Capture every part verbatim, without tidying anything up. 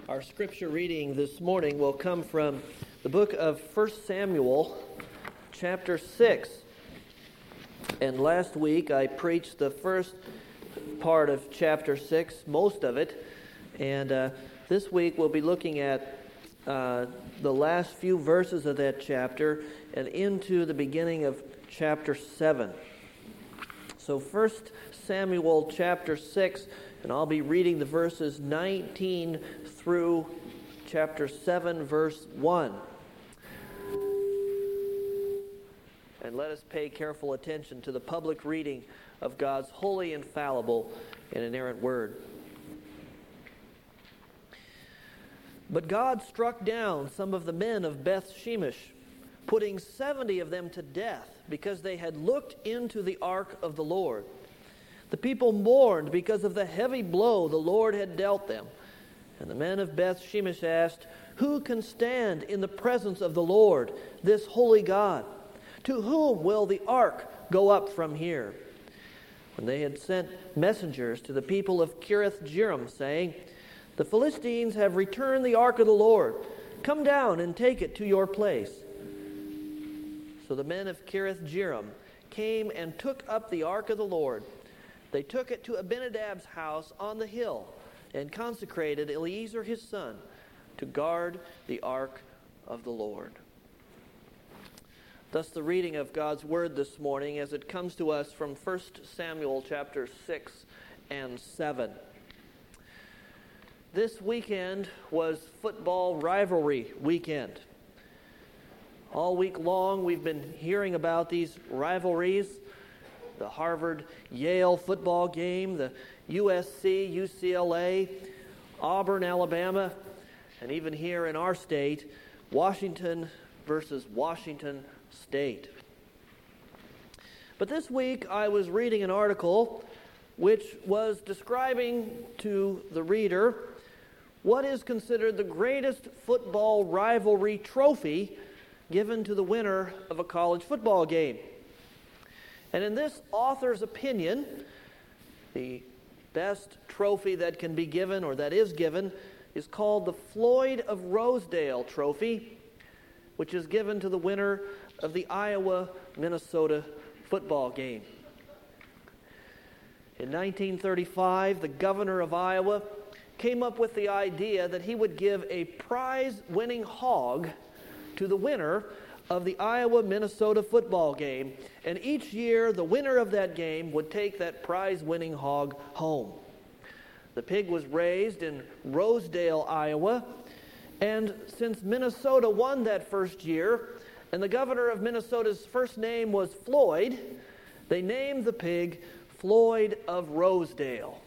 Our scripture reading this morning will come from the book of First Samuel, chapter six. And last week I preached the first part of chapter six, most of it. And uh, this week we'll be looking at uh, the last few verses of that chapter and into the beginning of chapter seven. So First Samuel chapter six, and I'll be reading the verses nineteen through chapter seven, verse one. And let us pay careful attention to the public reading of God's holy, infallible, and inerrant word. But God struck down some of the men of Beth Shemesh, putting seventy of them to death, because they had looked into the ark of the Lord. The people mourned because of the heavy blow the Lord had dealt them. And the men of Beth Shemesh asked, "Who can stand in the presence of the Lord, this holy God? To whom will the ark go up from here?" When they had sent messengers to the people of Kiriath-Jearim, saying, "The Philistines have returned the ark of the Lord. Come down and take it to your place." So the men of Kiriath-Jearim came and took up the ark of the Lord. They took it to Abinadab's house on the hill and consecrated Eleazar his son to guard the ark of the Lord. Thus the reading of God's word this morning as it comes to us from First Samuel chapter six and seven. This weekend was football rivalry weekend. All week long we've been hearing about these rivalries. The Harvard-Yale football game, the U S C U C L A, Auburn, Alabama, and even here in our state, Washington versus Washington State. But this week I was reading an article which was describing to the reader what is considered the greatest football rivalry trophy given to the winner of a college football game. And in this author's opinion, the best trophy that can be given, or that is given, is called the Floyd of Rosedale Trophy, which is given to the winner of the Iowa-Minnesota football game. In nineteen thirty-five, the governor of Iowa came up with the idea that he would give a prize-winning hog to the winner of the Iowa-Minnesota football game, and each year the winner of that game would take that prize-winning hog home. The pig was raised in Rosedale, Iowa, and since Minnesota won that first year, and the governor of Minnesota's first name was Floyd, they named the pig Floyd of Rosedale.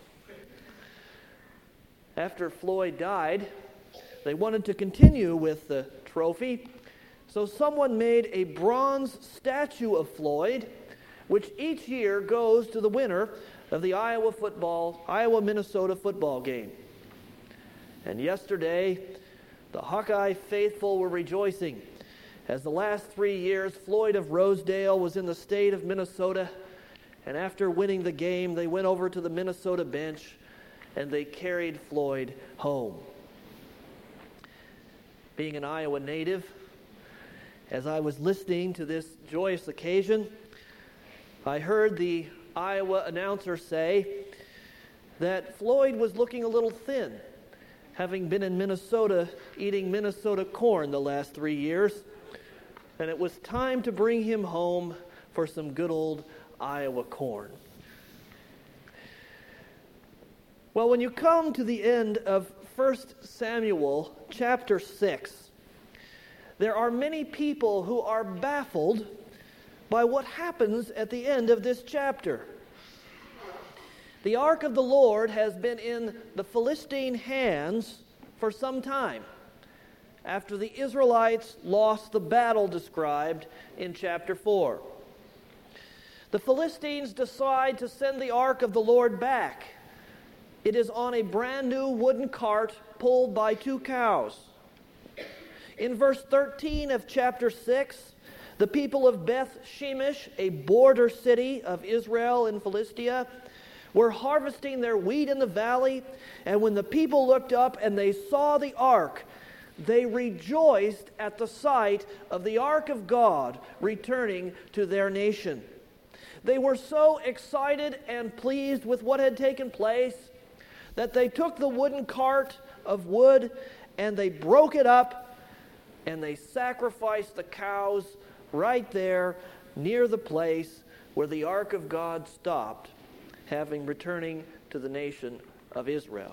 After Floyd died, they wanted to continue with the trophy, so someone made a bronze statue of Floyd, which each year goes to the winner of the Iowa football, Iowa-Minnesota football game. And yesterday, the Hawkeye faithful were rejoicing as the last three years, Floyd of Rosedale was in the state of Minnesota, and after winning the game, they went over to the Minnesota bench and they carried Floyd home. Being an Iowa native, as I was listening to this joyous occasion, I heard the Iowa announcer say that Floyd was looking a little thin, having been in Minnesota eating Minnesota corn the last three years, and it was time to bring him home for some good old Iowa corn. Well, when you come to the end of First Samuel chapter six, there are many people who are baffled by what happens at the end of this chapter. The ark of the Lord has been in the Philistine hands for some time, after the Israelites lost the battle described in chapter four. The Philistines decide to send the ark of the Lord back. It is on a brand new wooden cart pulled by two cows. In verse thirteen of chapter six, the people of Beth Shemesh, a border city of Israel and Philistia, were harvesting their wheat in the valley, and when the people looked up and they saw the ark, they rejoiced at the sight of the ark of God returning to their nation. They were so excited and pleased with what had taken place that they took the wooden cart of wood and they broke it up and they sacrificed the cows right there near the place where the ark of God stopped, having returning to the nation of Israel.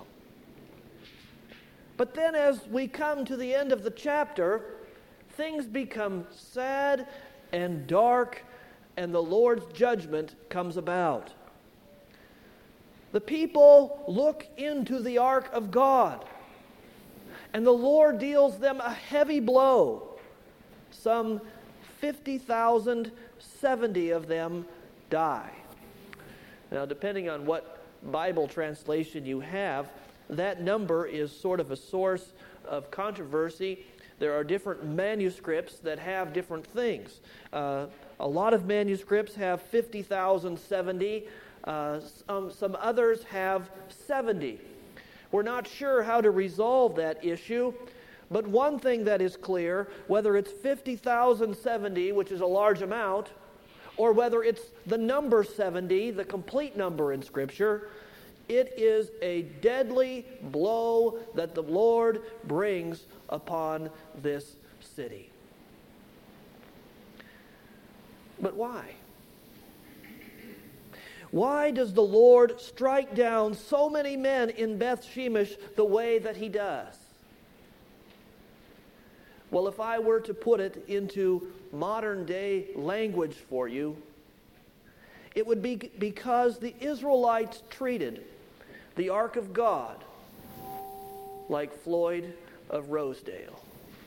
But then as we come to the end of the chapter, things become sad and dark, and the Lord's judgment comes about. The people look into the ark of God, and the Lord deals them a heavy blow. Some fifty thousand, seventy of them die. Now, depending on what Bible translation you have, that number is sort of a source of controversy. There are different manuscripts that have different things. Uh, a lot of manuscripts have fifty thousand seventy. Uh, some, some others have seventy. We're not sure how to resolve that issue, but one thing that is clear, whether it's fifty thousand seventy, which is a large amount, or whether it's the number seventy, the complete number in Scripture, it is a deadly blow that the Lord brings upon this city. But why? Why does the Lord strike down so many men in Beth Shemesh the way that he does? Well, if I were to put it into modern day language for you, it would be because the Israelites treated the Ark of God like Floyd of Rosedale.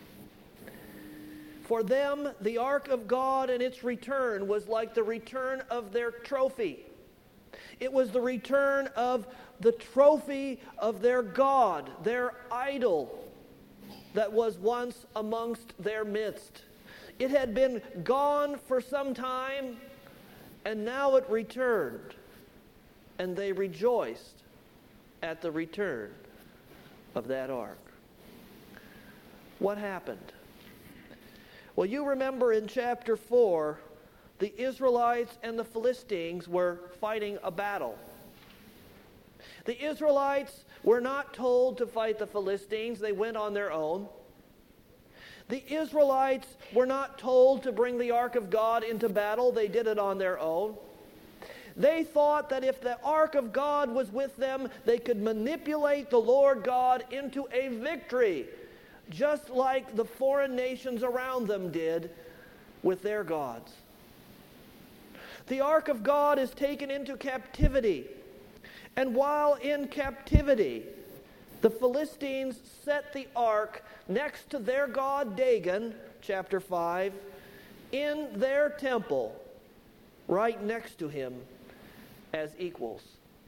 For them, the Ark of God and its return was like the return of their trophy. It was the return of the trophy of their God, their idol that was once amongst their midst. It had been gone for some time, and now it returned, and they rejoiced at the return of that ark. What happened? Well, you remember in chapter four, the Israelites and the Philistines were fighting a battle. The Israelites were not told to fight the Philistines. They went on their own. The Israelites were not told to bring the ark of God into battle. They did it on their own. They thought that if the ark of God was with them, they could manipulate the Lord God into a victory, just like the foreign nations around them did with their gods. The ark of God is taken into captivity, and while in captivity, the Philistines set the ark next to their god Dagon, chapter five, in their temple, right next to him as equals.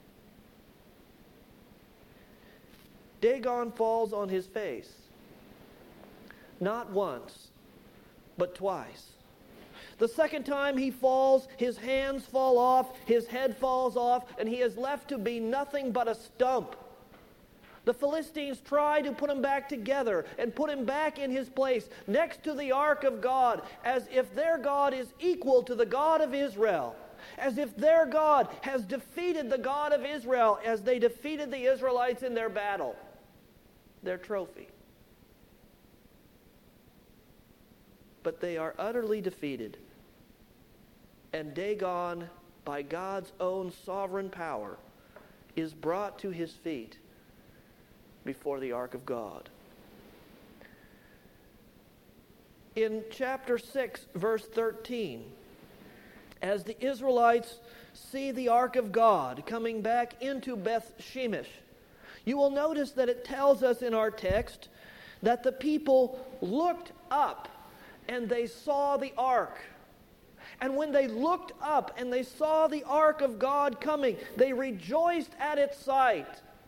Dagon falls on his face, not once, but twice. The second time he falls, his hands fall off, his head falls off, and he is left to be nothing but a stump. The Philistines try to put him back together and put him back in his place next to the ark of God, as if their God is equal to the God of Israel, as if their God has defeated the God of Israel as they defeated the Israelites in their battle, their trophy. But they are utterly defeated. And Dagon, by God's own sovereign power, is brought to his feet before the ark of God. In chapter six, verse thirteen, as the Israelites see the ark of God coming back into Beth Shemesh, you will notice that it tells us in our text that the people looked up and they saw the ark. And when they looked up and they saw the ark of God coming, they rejoiced at its sight.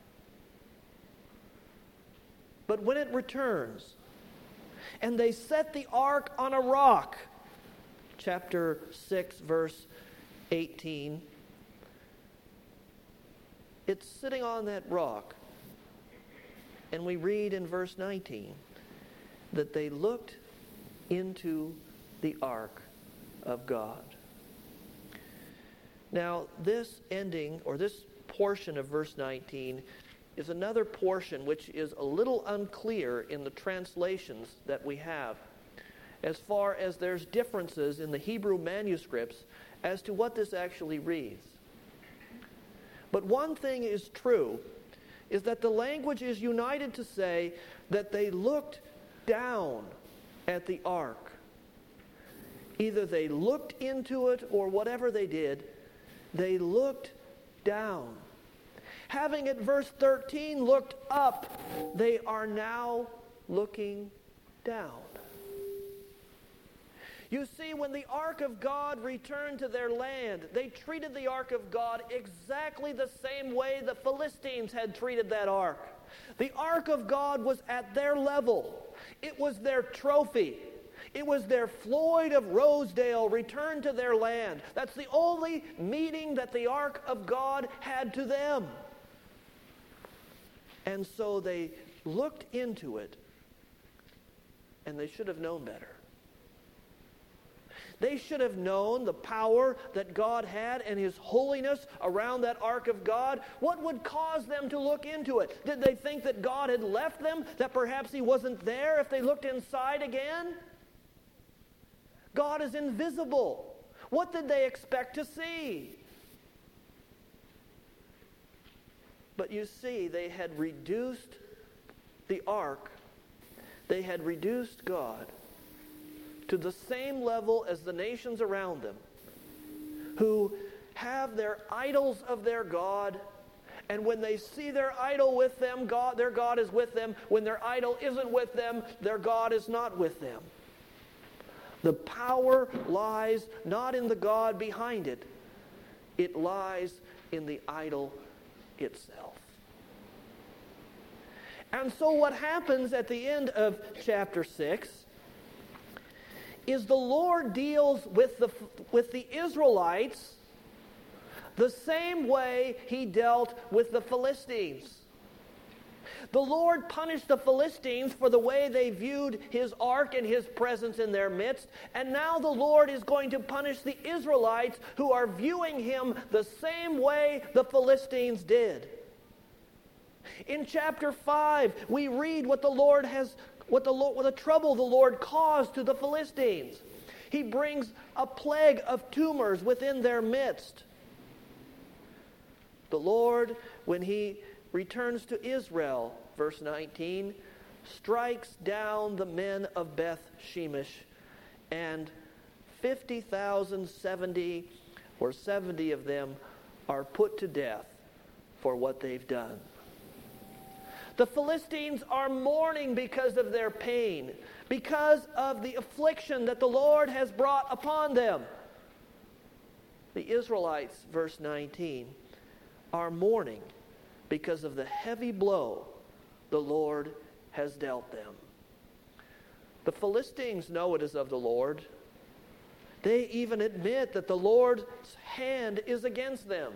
But when it returns, and they set the ark on a rock, chapter six, verse eighteen, it's sitting on that rock. And we read in verse nineteen that they looked into the ark of God. Now, this ending, or this portion of verse nineteen, is another portion which is a little unclear in the translations that we have, as far as there's differences in the Hebrew manuscripts as to what this actually reads. But one thing is true, is that the language is united to say that they looked down at the ark. Either they looked into it or whatever they did, they looked down. Having at verse thirteen looked up, they are now looking down. You see, when the ark of God returned to their land, they treated the ark of God exactly the same way the Philistines had treated that ark. The ark of God was at their level. It was their trophy. It was their Floyd of Rosedale returned to their land. That's the only meaning that the ark of God had to them. And so they looked into it, and they should have known better. They should have known the power that God had and His holiness around that ark of God. What would cause them to look into it? Did they think that God had left them, that perhaps He wasn't there if they looked inside again? God is invisible. What did they expect to see? But you see, they had reduced the ark, they had reduced God to the same level as the nations around them, who have their idols of their God, and when they see their idol with them, God, their God is with them. When their idol isn't with them, their God is not with them. The power lies not in the God behind it. It lies in the idol itself. And so what happens at the end of chapter six is the Lord deals with the, with the Israelites the same way He dealt with the Philistines. The Lord punished the Philistines for the way they viewed His ark and His presence in their midst. And now the Lord is going to punish the Israelites who are viewing Him the same way the Philistines did. In chapter five, we read what the Lord has, what the, what the trouble the Lord caused to the Philistines. He brings a plague of tumors within their midst. The Lord, when He returns to Israel, verse nineteen, strikes down the men of Beth Shemesh, and fifty thousand seventy or seventy of them are put to death for what they've done. The Philistines are mourning because of their pain, because of the affliction that the Lord has brought upon them. The Israelites, verse nineteen, are mourning because of the heavy blow the Lord has dealt them. The Philistines know it is of the Lord. They even admit that the Lord's hand is against them.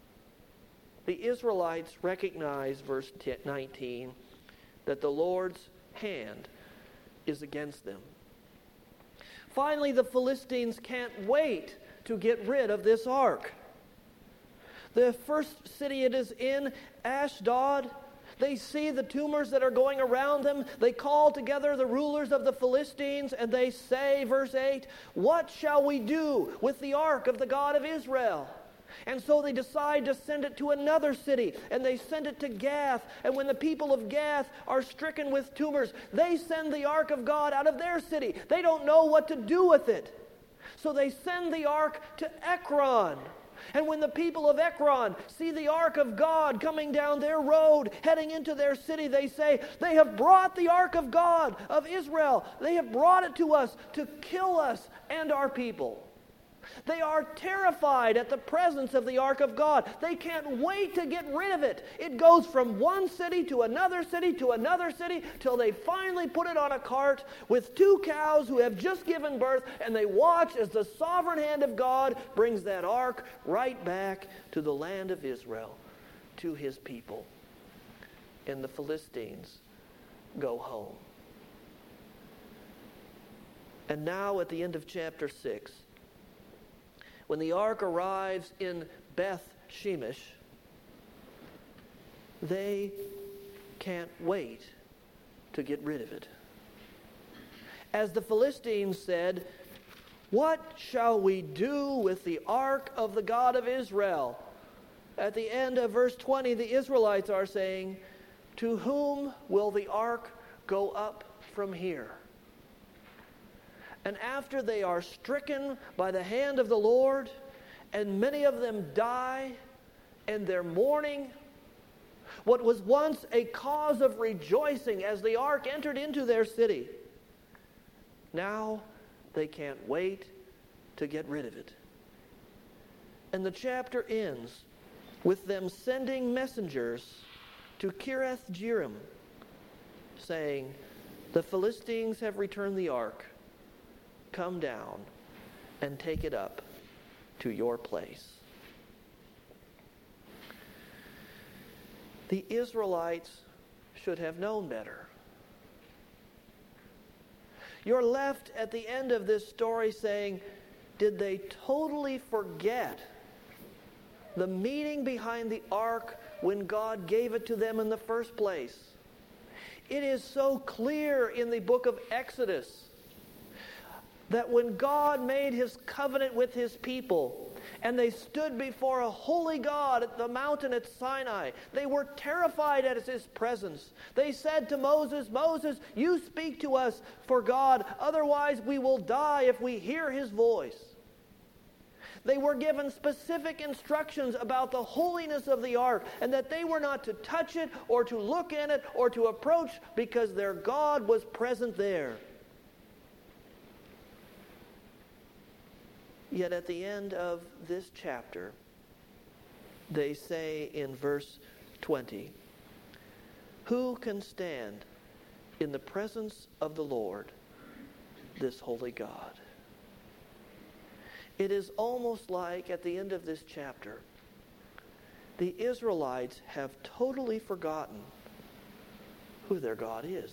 The Israelites recognize, verse nineteen, that the Lord's hand is against them. Finally, the Philistines can't wait to get rid of this ark. The first city it is in, Ashdod, they see the tumors that are going around them. They call together the rulers of the Philistines and they say, verse eight, "What shall we do with the ark of the God of Israel?" And so they decide to send it to another city, and they send it to Gath. And when the people of Gath are stricken with tumors, they send the ark of God out of their city. They don't know what to do with it. So they send the ark to Ekron. And when the people of Ekron see the ark of God coming down their road, heading into their city, they say, "They have brought the ark of God, of Israel. They have brought it to us to kill us and our people." They are terrified at the presence of the ark of God. They can't wait to get rid of it. It goes from one city to another city to another city till they finally put it on a cart with two cows who have just given birth, and they watch as the sovereign hand of God brings that ark right back to the land of Israel, to his people, and the Philistines go home. And now at the end of chapter six, when the ark arrives in Beth Shemesh, they can't wait to get rid of it. As the Philistines said, "What shall we do with the ark of the God of Israel?" At the end of verse twenty, the Israelites are saying, "To whom will the ark go up from here?" And after they are stricken by the hand of the Lord, and many of them die, and they're mourning, what was once a cause of rejoicing as the ark entered into their city, now they can't wait to get rid of it. And the chapter ends with them sending messengers to Kiriath Jearim, saying, "The Philistines have returned the ark. Come down and take it up to your place." The Israelites should have known better. You're left at the end of this story saying, did they totally forget the meaning behind the ark when God gave it to them in the first place? It is so clear in the book of Exodus that when God made his covenant with his people and they stood before a holy God at the mountain at Sinai, they were terrified at his presence. They said to Moses, "Moses, you speak to us for God, otherwise we will die if we hear his voice." They were given specific instructions about the holiness of the ark and that they were not to touch it or to look in it or to approach because their God was present there. Yet at the end of this chapter, they say in verse twenty, "Who can stand in the presence of the Lord, this holy God?" It is almost like at the end of this chapter, the Israelites have totally forgotten who their God is.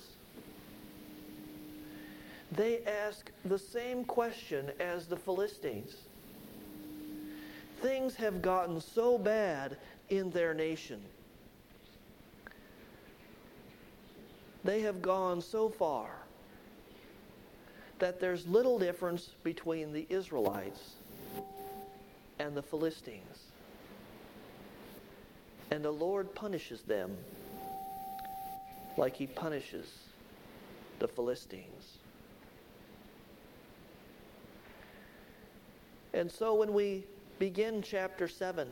They ask the same question as the Philistines. Things have gotten so bad in their nation. They have gone so far that there's little difference between the Israelites and the Philistines. And the Lord punishes them like he punishes the Philistines. And so when we begin chapter seven,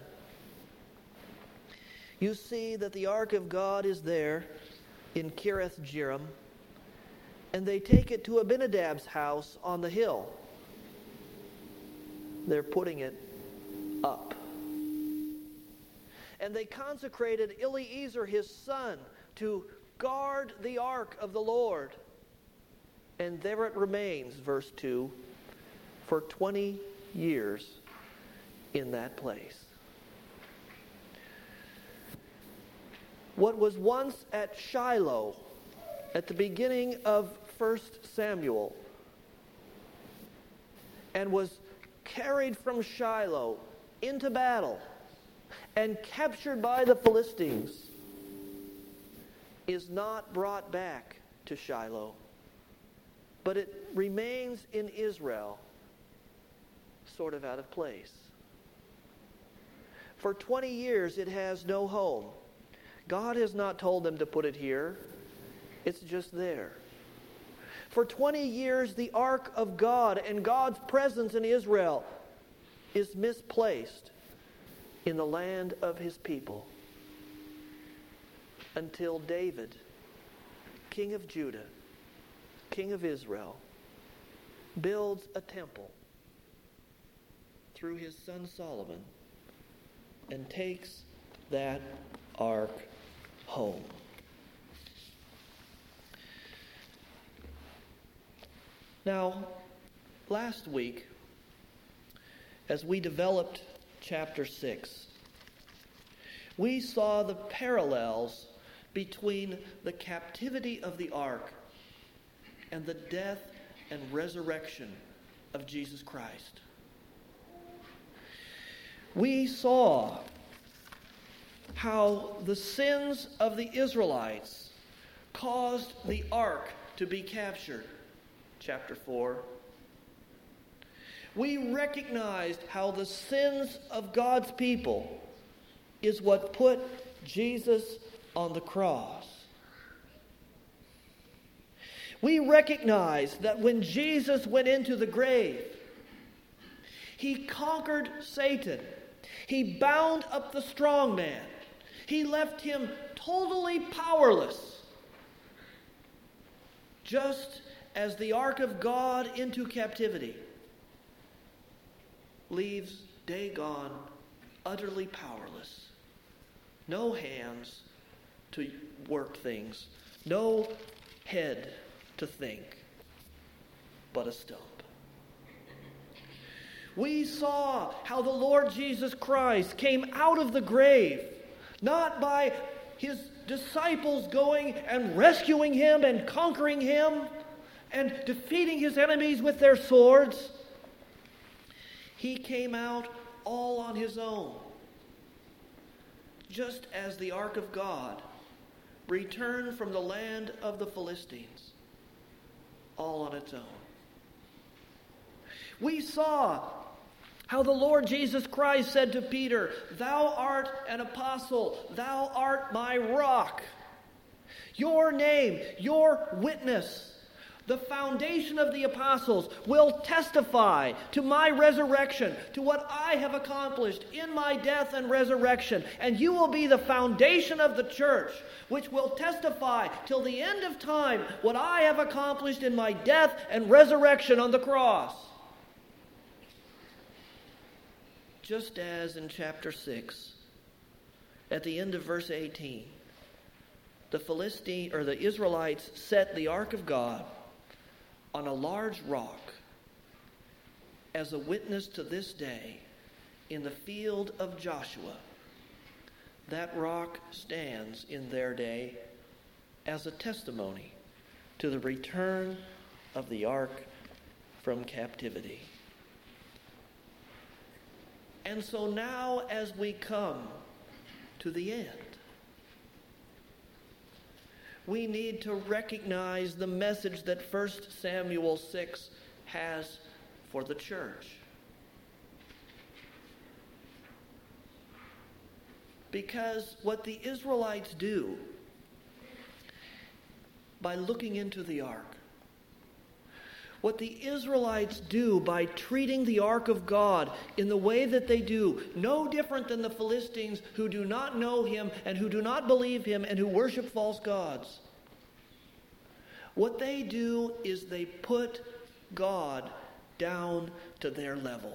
you see that the ark of God is there in Kiriath Jearim, and they take it to Abinadab's house on the hill. They're putting it up. And they consecrated Eliezer, his son, to guard the ark of the Lord. And there it remains, verse two, for twenty years in that place. What was once at Shiloh at the beginning of First Samuel and was carried from Shiloh into battle and captured by the Philistines is not brought back to Shiloh, but it remains in Israel, sort of out of place. For twenty years it has no home. God has not told them to put it here. It's just there. For twenty years the ark of God and God's presence in Israel is misplaced in the land of his people, until David, king of Judah, king of Israel, builds a temple through his son Solomon and takes that ark home. Now, last week, as we developed chapter six, we saw the parallels between the captivity of the ark and the death and resurrection of Jesus Christ. We saw how the sins of the Israelites caused the ark to be captured. Chapter four. We recognized how the sins of God's people is what put Jesus on the cross. We recognize that when Jesus went into the grave, he conquered Satan. He bound up the strong man. He left him totally powerless. Just as the ark of God into captivity leaves Dagon utterly powerless. No hands to work things. No head to think, but a stump. We saw how the Lord Jesus Christ came out of the grave, not by his disciples going and rescuing him and conquering him and defeating his enemies with their swords. He came out all on his own, just as the ark of God returned from the land of the Philistines, all on its own. We saw how the Lord Jesus Christ said to Peter, "Thou art an apostle, thou art my rock." Your name, your witness, the foundation of the apostles, will testify to my resurrection, to what I have accomplished in my death and resurrection. And you will be the foundation of the church, which will testify till the end of time what I have accomplished in my death and resurrection on the cross. Just as in chapter six, at the end of verse eighteen, the Philistine or the Israelites set the ark of God on a large rock as a witness to this day in the field of Joshua. That rock stands in their day as a testimony to the return of the ark from captivity. And so now, as we come to the end, we need to recognize the message that First Samuel six has for the church. Because what the Israelites do by looking into the ark, what the Israelites do by treating the ark of God in the way that they do, no different than the Philistines who do not know him and who do not believe him and who worship false gods. What they do is they put God down to their level.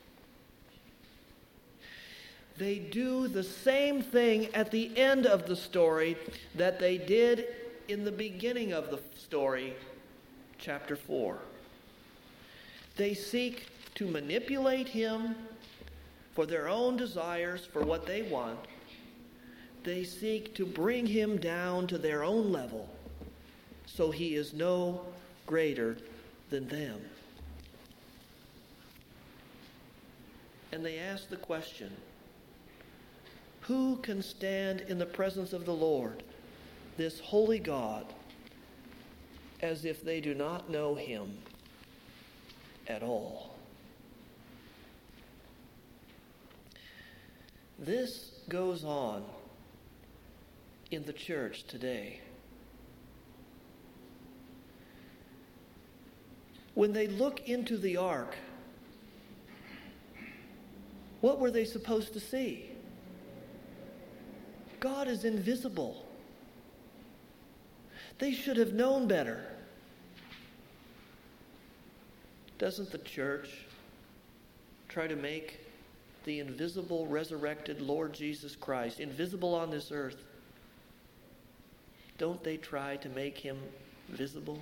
They do the same thing at the end of the story that they did in the beginning of the story, chapter four. They seek to manipulate him for their own desires, for what they want. They seek to bring him down to their own level, so he is no greater than them. And they ask the question, who can stand in the presence of the Lord, this holy God, as if they do not know him at all? This goes on in the church today. When they look into the ark, what were they supposed to see? God is invisible. They should have known better. Doesn't the church try to make the invisible, resurrected Lord Jesus Christ invisible on this earth? Don't they try to make him visible?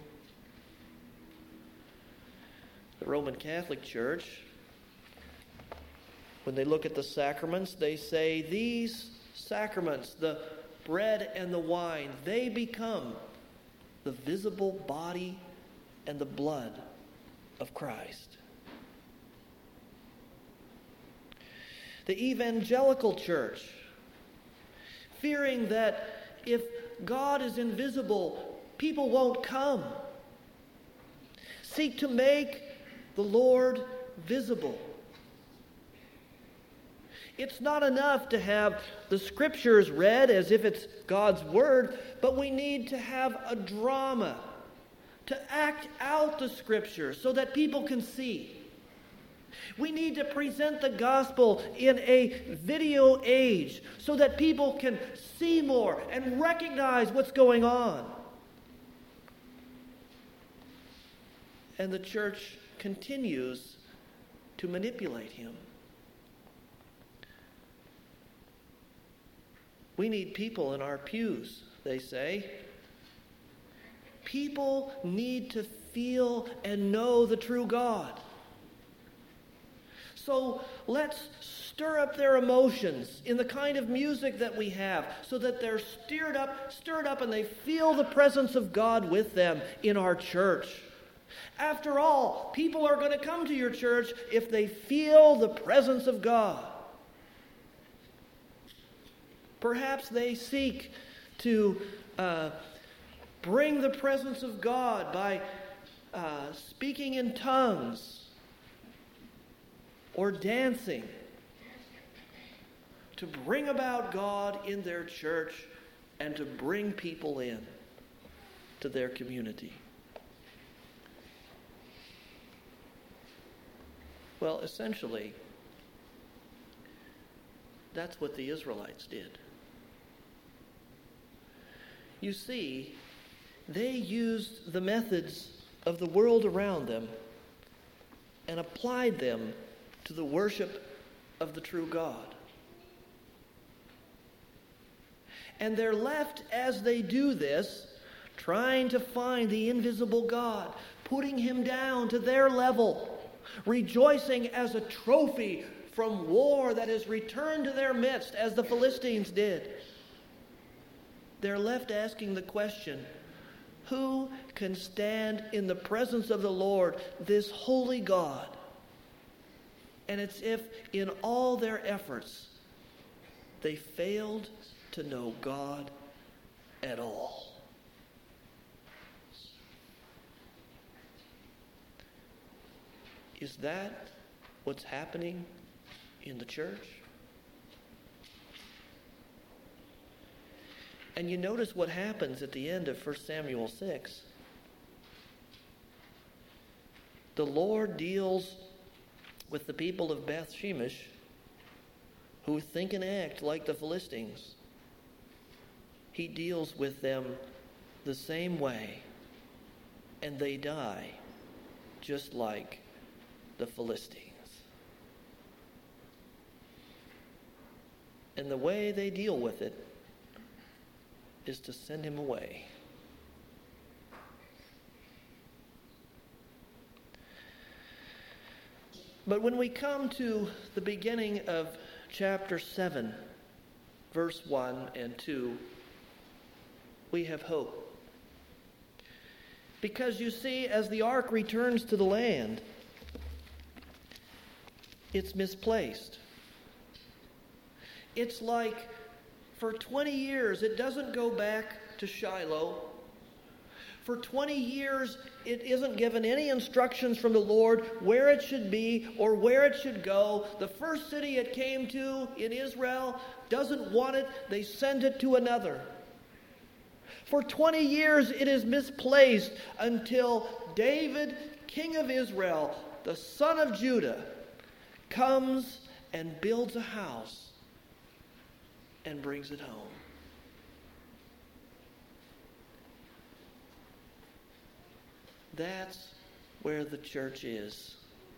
The Roman Catholic Church, when they look at the sacraments, they say these sacraments, the bread and the wine, they become the visible body and the blood of Christ. The evangelical church, fearing that if God is invisible, people won't come, seek to make the Lord visible. It's not enough to have the Scriptures read as if it's God's Word, but we need to have a drama to act out the Scriptures so that people can see. We need to present the gospel in a video age so that people can see more and recognize what's going on. And the church continues to manipulate him. We need people in our pews, they say. People need to feel and know the true God. So let's stir up their emotions in the kind of music that we have so that they're stirred up, stirred up and they feel the presence of God with them in our church. After all, people are going to come to your church if they feel the presence of God. Perhaps they seek to uh, bring the presence of God by uh, speaking in tongues or dancing to bring about God in their church and to bring people in to their community. Well, essentially, that's what the Israelites did. You see, they used the methods of the world around them and applied them to the worship of the true God. And they're left, as they do this, trying to find the invisible God, putting him down to their level, rejoicing as a trophy from war that has returned to their midst, as the Philistines did. They're left asking the question, who can stand in the presence of the Lord, this holy God? And it's if in all their efforts they failed to know God at all. Is that what's happening in the church? And you notice what happens at the end of First Samuel six. The Lord deals with the people of Beth Shemesh who think and act like the Philistines. He deals with them the same way, and they die just like the Philistines. And the way they deal with it is to send him away. But when we come to the beginning of chapter seven, verse one and two, we have hope. Because you see, as the ark returns to the land, it's misplaced. It's like for twenty years it doesn't go back to Shiloh. For twenty years it isn't given any instructions from the Lord where it should be or where it should go. The first city it came to in Israel doesn't want it. They send it to another. For twenty years it is misplaced until David, king of Israel, the son of Judah, comes and builds a house and brings it home. That's where the church is.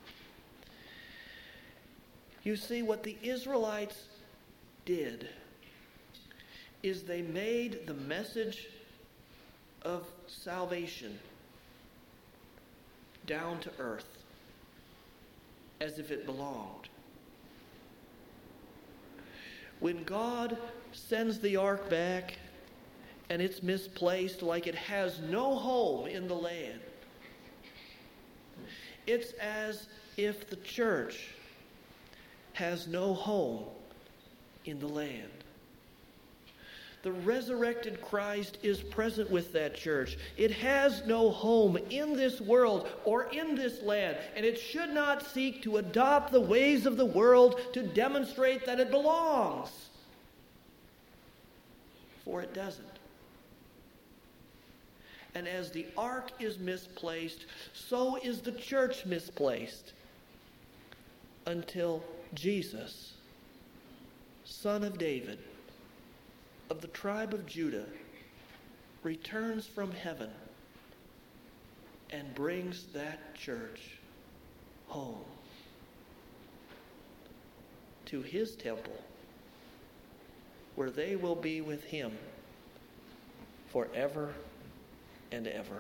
You see, what the Israelites did is they made the message of salvation down to earth as if it belonged. when God sends the ark back and it's misplaced like it has no home in the land, it's as if the church has no home in the land. The resurrected Christ is present with that church. It has no home in this world or in this land, and it should not seek to adopt the ways of the world to demonstrate that it belongs. For it doesn't. And as the ark is misplaced, so is the church misplaced until Jesus, Son of David, of the tribe of Judah, returns from heaven and brings that church home to his temple, where they will be with him forever and ever.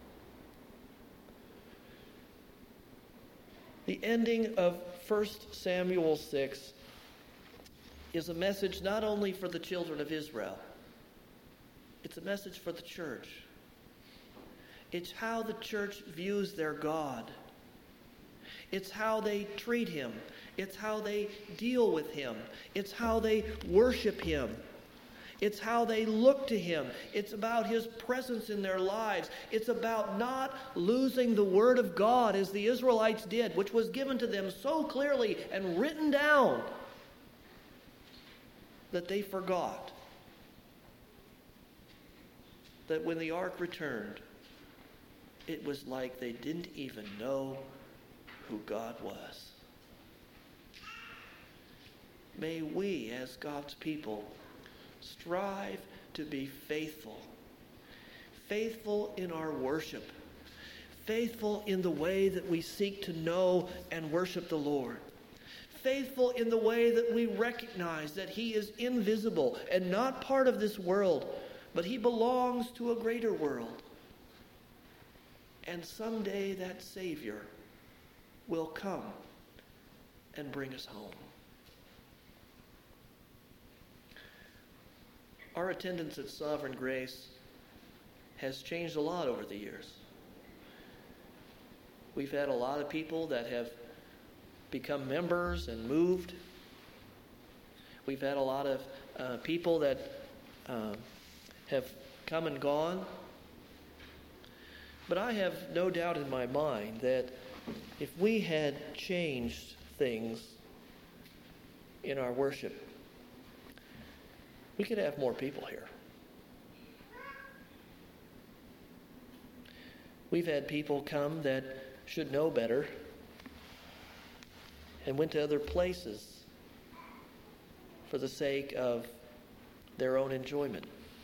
The ending of First Samuel six is a message not only for the children of Israel, it's a message for the church. It's how the church views their God. It's how they treat him. It's how they deal with him. It's how they worship him. It's how they look to him. It's about his presence in their lives. It's about not losing the word of God as the Israelites did, which was given to them so clearly and written down that they forgot that when the ark returned, it was like they didn't even know who God was. May we, as God's people, strive to be faithful. Faithful in our worship. Faithful in the way that we seek to know and worship the Lord. Faithful in the way that we recognize that he is invisible and not part of this world, but he belongs to a greater world. And someday that Savior will come and bring us home. Our attendance at Sovereign Grace has changed a lot over the years. We've had a lot of people that have become members and moved. We've had a lot of uh, people that uh, have come and gone. But I have no doubt in my mind that if we had changed things in our worship, we could have more people here. We've had people come that should know better and went to other places for the sake of their own enjoyment.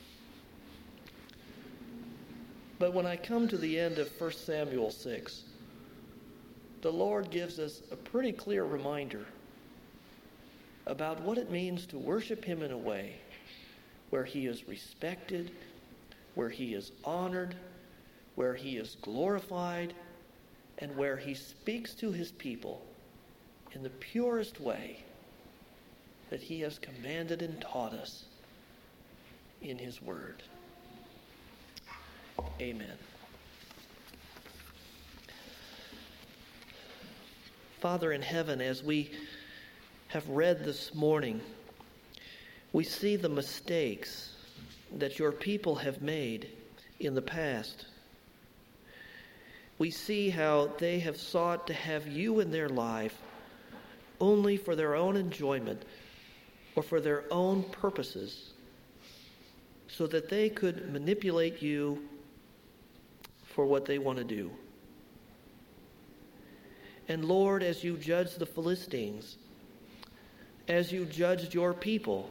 But when I come to the end of First Samuel six, the Lord gives us a pretty clear reminder about what it means to worship him in a way where he is respected, where he is honored, where he is glorified, and where he speaks to his people in the purest way that he has commanded and taught us in his word. Amen. Father in heaven, as we have read this morning, we see the mistakes that your people have made in the past. We see how they have sought to have you in their life only for their own enjoyment or for their own purposes, so that they could manipulate you for what they want to do. And Lord, as you judge the Philistines, as you judged your people,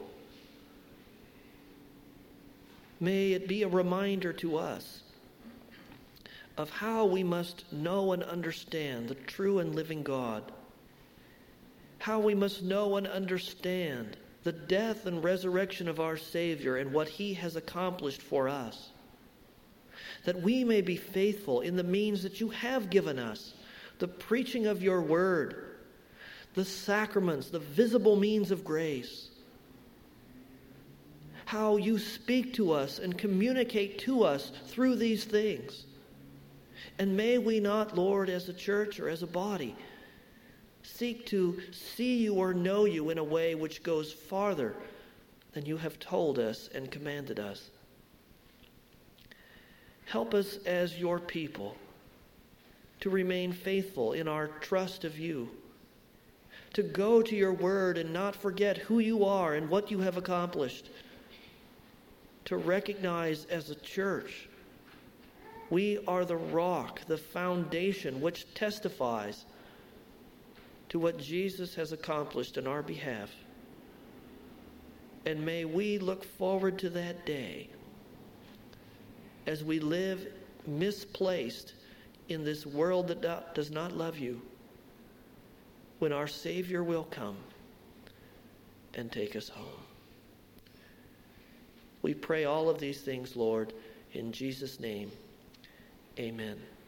may it be a reminder to us of how we must know and understand the true and living God, how we must know and understand the death and resurrection of our Savior and what he has accomplished for us, that we may be faithful in the means that you have given us, the preaching of your word, the sacraments, the visible means of grace, how you speak to us and communicate to us through these things. And may we not, Lord, as a church or as a body, seek to see you or know you in a way which goes farther than you have told us and commanded us. Help us as your people to remain faithful in our trust of you, to go to your word and not forget who you are and what you have accomplished, to recognize as a church we are the rock, the foundation which testifies to what Jesus has accomplished in our behalf. And may we look forward to that day as we live misplaced in this world that does not love you, when our Savior will come and take us home. We pray all of these things, Lord, in Jesus' name. Amen.